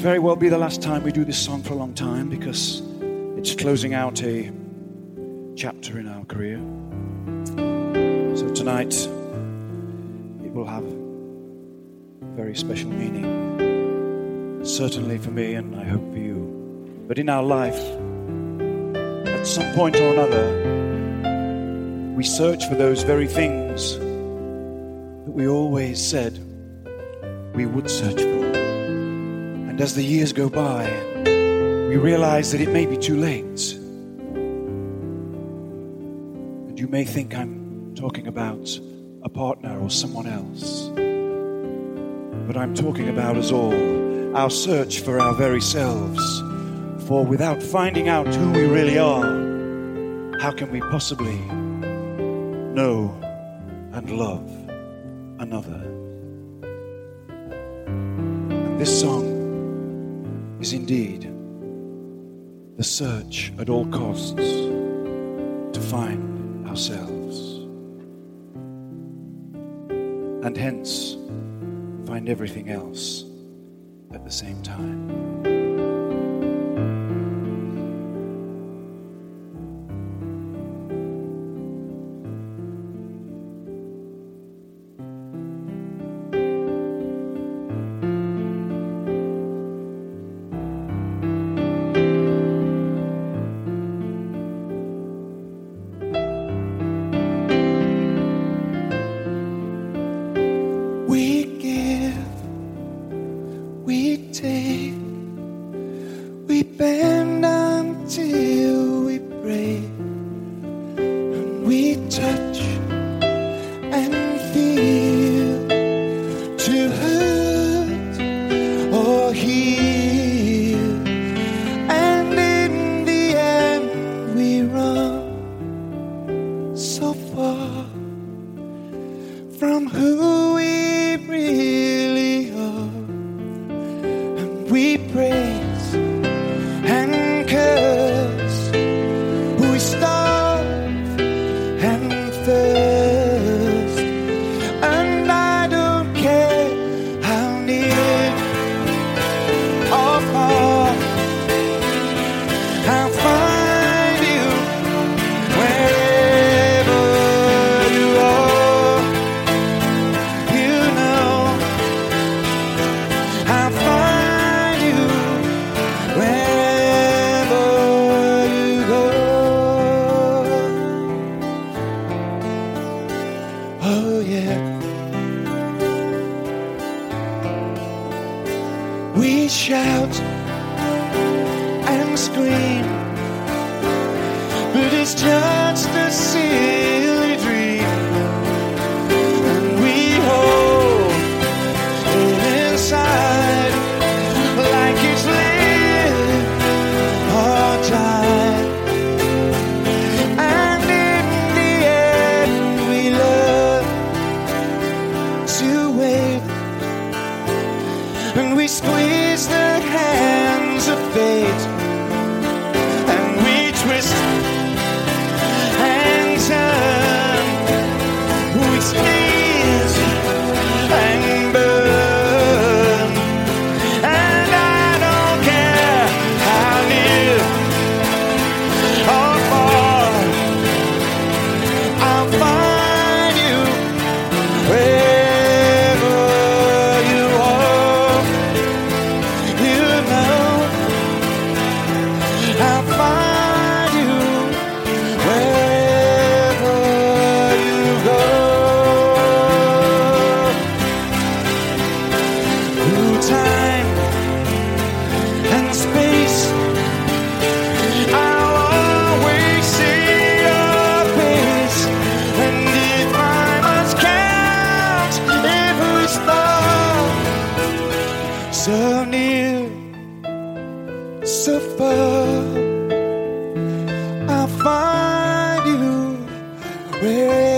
very well be the last time we do this song for a long time, because it's closing out a chapter in our career. So tonight it will have a very special meaning, certainly for me, and I hope for you. But in our life, at some point or another, we search for those very things that we always said we would search for. And as the years go by, we realize that it may be too late. And you may think I'm talking about a partner or someone else. But I'm talking about us all, our search for our very selves. For without finding out who we really are, how can we possibly know and love another? And this song is indeed the search at all costs to find ourselves, and hence find everything else at the same time. We bend until we break, and we touch and feel to hurt or heal, and in the end we run so far from who we really are, and we praise and curse, we starve and thirst, and I don't care how near or far, I'll find you wherever you are. You know, I'll find you wherever you go. Oh yeah. We shout and scream, but it's just a silly dream, and we hold it inside like it's live or die. And in the end we learn to wave, and we squeeze the hands of fate, and we twist and turn, we squeeze and burn, and I don't care how near or far, I'll find you wherever you are. You know, I'll find you wherever you go. Through time and space, I'll always see your face, and if I must count every star, so near, so far, I'll find you wherever